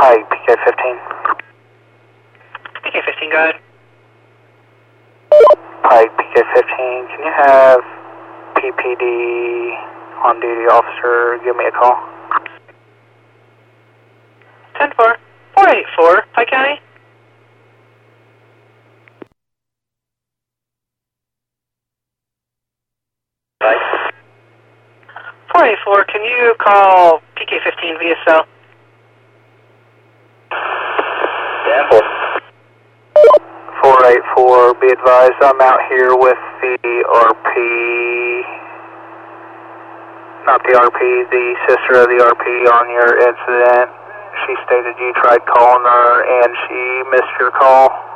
Pike, PK-15. PK-15, go ahead. Pike, PK-15, can you have PPD on-duty officer give me a call? 10-4. 484, Pike County. Pike. 484, can you call PK-15 via cell? 10-4. 484, be advised, I'm out here with the RP, not the RP, the sister of the RP on your incident. She stated you tried calling her and she missed your call.